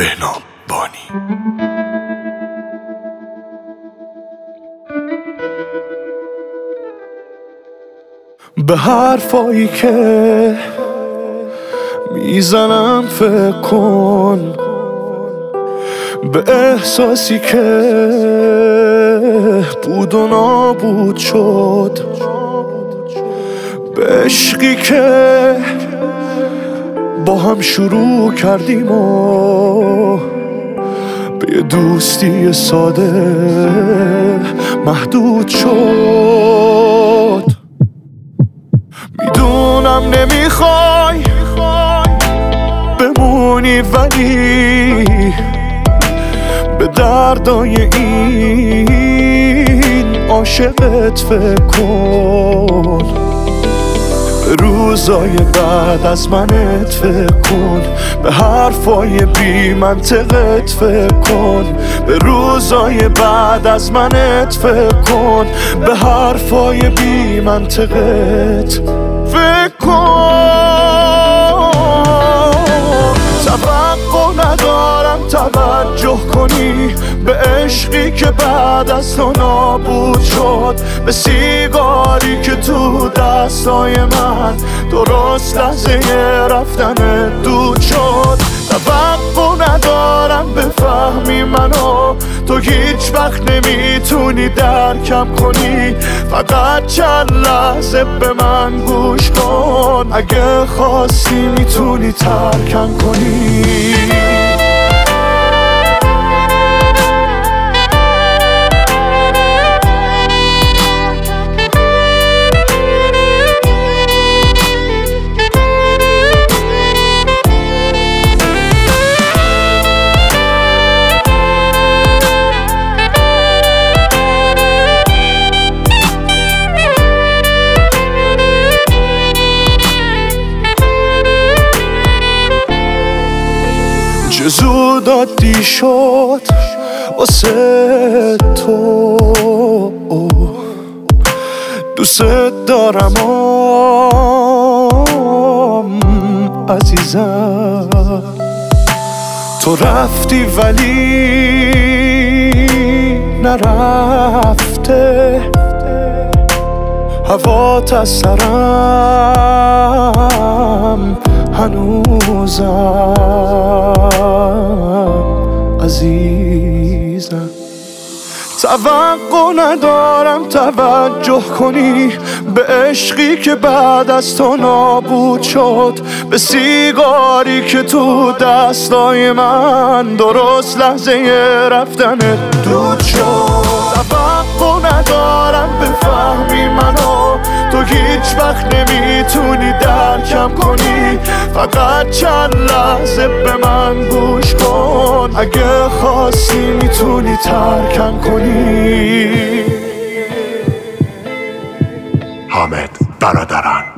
بهنام بانی. به حرفایی که میزنم فکر کن، به احساسی که بود و نابود شد، به عشقی که با هم شروع کردیم و به یه دوستی ساده محدود شد. میدونم نمیخوای بمونی، ولی به دردای این عاشقت فکر کن، به روزای بعد از منت فکر کن، به حرفای بی منطقت فکر کن، به روزای بعد از منت فکر کن، به حرفای بی منطقت فکر کن. توقع ندارم توجه کنی به عشقی که بعد از تو نابود شد، به سیگاری که تو دستای من درست لحظه رفتن دود شد. توقع ندارم بفهمی منو، تو هیچ وقت نمیتونی درکم کنی، فقط چند لحظه به من گوش کن، اگه خواستی میتونی ترکم کنی. چه زود عادی شد واسه تو، دوست دارم عزیزم. تو رفتی ولی نرفته، هوات از سرم هنوزم عزیزم. توقع ندارم توجه کنی به عشقی که بعد از تو نابود شد، به سیگاری که تو دستای من درست لحظه رفتن دود شد. توقع ندارم بفهمی منو، تو هیچ وقت نمیتونی درکم کنی، فقط چند لحظه به من گوش کن، اگه خواستی میتونی ترکم کنی. حامد برادران.